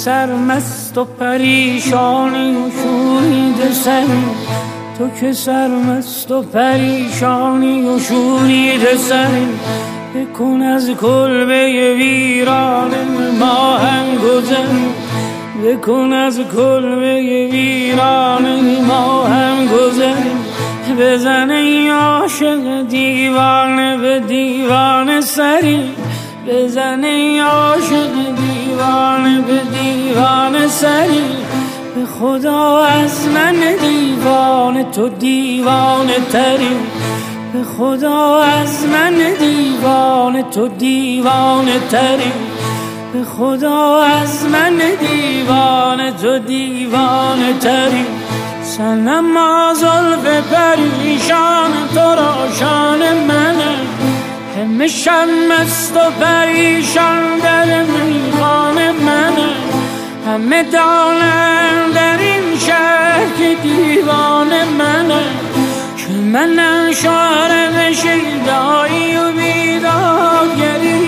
سرمست و پریشانی و شورید سری، تو که سرمست و پریشانی و شورید سری، بکن از کلبه ویران ما هم گذری، بکن از کلبه ویران ما هم گذری، بزن ای عاشق دیوانه به دیوانه سری، بزن ای عاشق دیوانه به دیوانه سری، به خدا از من دیوانه تو دیوانه تری، به خدا از من دیوانه تو دیوانه تری، به خدا از من دیوانه تو دیوانه تری. صنما زلف پریشان تو را شان منه، همه شب مست و پریشان در میخانه منه، همه دانم در این شهر که دیوانه منه، که منم شعر شیدایی و بیدادگری،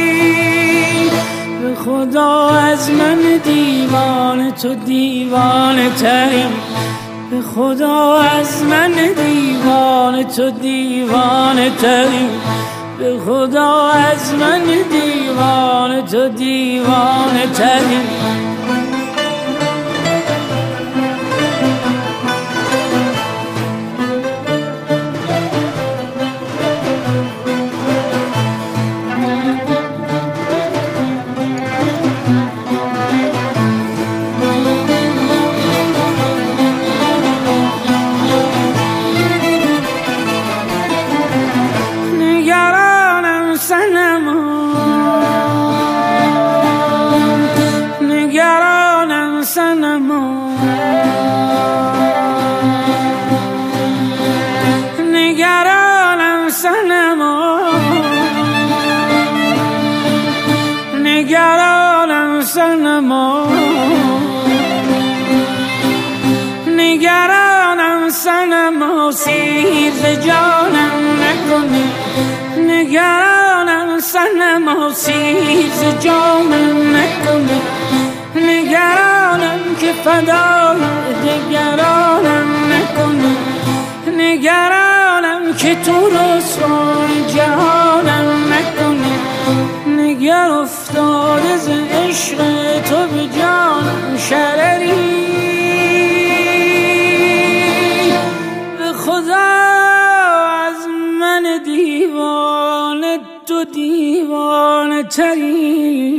به خدا از من دیوانه تو دیوانه تری، به خدا از من دیوانه تو دیوانه تری، به خدا از من دیوانه تو دیوانه تری. نگرانم صنما، نگرانم صنما، نگرانم صنما، نگرانم صنما، سیر ز جانم نکنی، نگرانم صنما، سیر ز جانم نکنی، نگرانم که فدای دگرانم نکنی، نگرانم که تو رسوای جهانم نکنی، نگر افتاده ز عشق تو به جانم شرری، به خدا از من دیوانه تو دیوانه تری،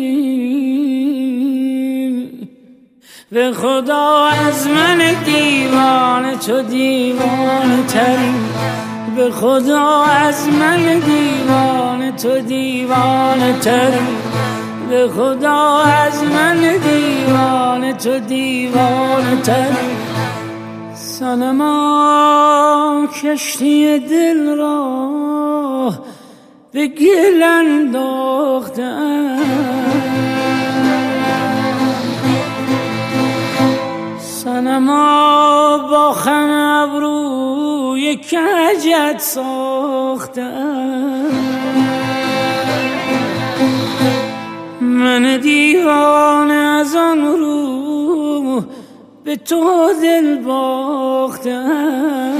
به خدا از من دیوانه تو دیوانه تری، به خدا از من دیوانه تو دیوانه تری، به خدا از من دیوانه تو دیوانه تری. صنما کشتی دل را به گل انداخته‌ام، صنما با خم ابروی کجت ساخته‌ام، من دیوانه از آن رو به تو دل باخته‌ام،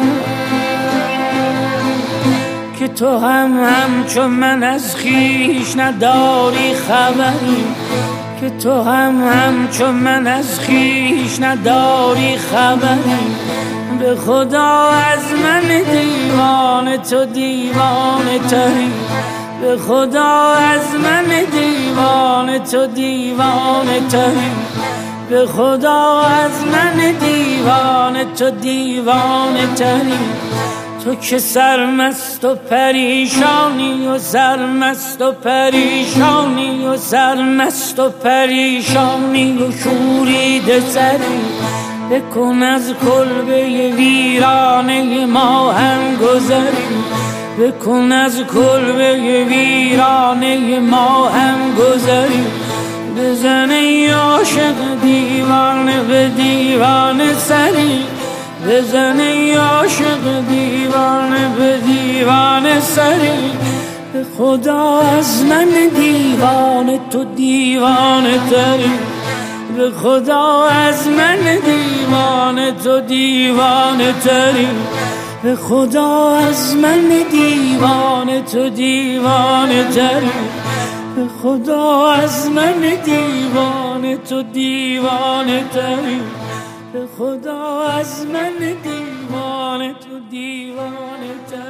که تو همچون من از خویش نداری خبری، که تو همچون من از خویش نداری خبری، به خدا از من دیوانه تو دیوانه تری، به خدا از من دیوانه تو دیوانه تری، به خدا از من دیوانه تو دیوانه تری، تو که سرمست و پریشانی و سرمست و پریشانی و سرمست و پریشانی و شورید سری، بکن از کلبه ویرانه ما هم گذری، بکن از کلبه ویرانه ما هم گذری، بزن ای عاشق دیوانه به دیوانه سری، بزن ای عاشق دیوانه به دیوانه سری، به خدا از من دیوانه تو دیوانه تری، به خدا از من دیوانه تو دیوانه تری، به خدا از من دیوانه تو دیوانه تری، به خدا از من دیوانه تو دیوانه تری، به خدا از من دیوانه تو دیوانه تری.